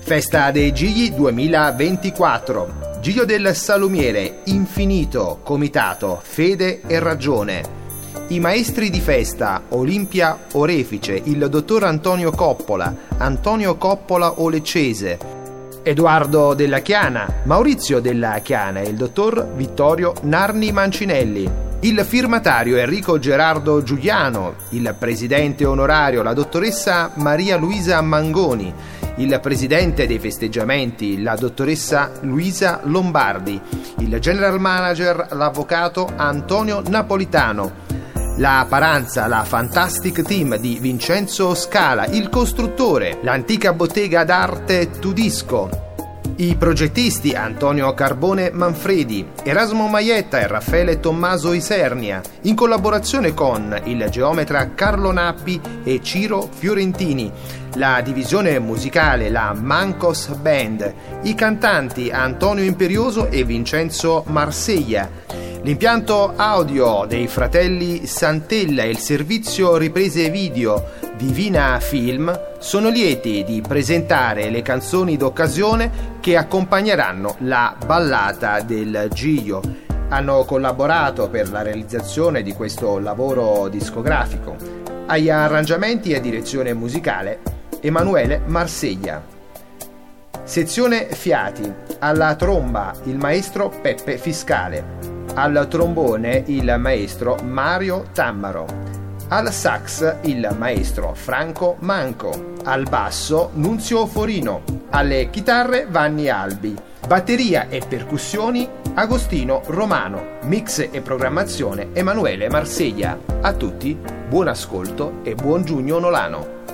Festa dei Gigli 2024. Giglio del Salumiere, Infinito, Comitato, Fede e Ragione. I maestri di festa: Olimpia Orefice, il dottor Antonio Coppola Olecese, Edoardo Della Chiana, Maurizio Della Chiana e il dottor Vittorio Narni Mancinelli. Il firmatario Enrico Gerardo Giuliano, il presidente onorario la dottoressa Maria Luisa Mangoni, il presidente dei festeggiamenti la dottoressa Luisa Lombardi, il general manager l'avvocato Antonio Napolitano, la paranza la Fantastic Team di Vincenzo Scala, il costruttore l'antica bottega d'arte Tudisco, i progettisti Antonio Carbone Manfredi, Erasmo Maietta e Raffaele Tommaso Isernia, in collaborazione con il geometra Carlo Nappi e Ciro Fiorentini, la divisione musicale la Mancos Band, i cantanti Antonio Imperioso e Vincenzo Marseglia, l'impianto audio dei fratelli Santella e il servizio riprese video Divina Film sono lieti di presentare le canzoni d'occasione che accompagneranno la ballata del Giglio. Hanno collaborato per la realizzazione di questo lavoro discografico. Agli arrangiamenti e direzione musicale Emanuele Marseglia. Sezione fiati: alla tromba il maestro Peppe Fiscale, al trombone il maestro Mario Tammaro, al sax il maestro Franco Manco, al basso Nunzio Forino, alle chitarre Vanni Albi, batteria e percussioni Agostino Romano, mix e programmazione Emanuele Marseglia. A tutti buon ascolto e buon giugno nolano.